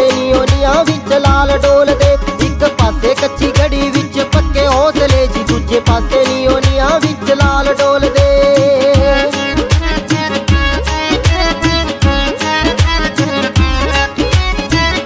ਪਾਸੇ ਨੀ ਓਨੀਆਂ ਵਿੱਚ ਲਾਲ ਡੋਲਦੇ। ਇੱਕ ਪਾਸੇ ਕੱਚੀ ਗੜੀ ਵਿੱਚ ਪੱਕੇ ਹੌਸਲੇ ਜੀ, ਦੂਜੇ ਪਾਸੇ ਨੀ ਓਨੀਆਂ ਵਿੱਚ ਲਾਲ ਡੋਲਦੇ।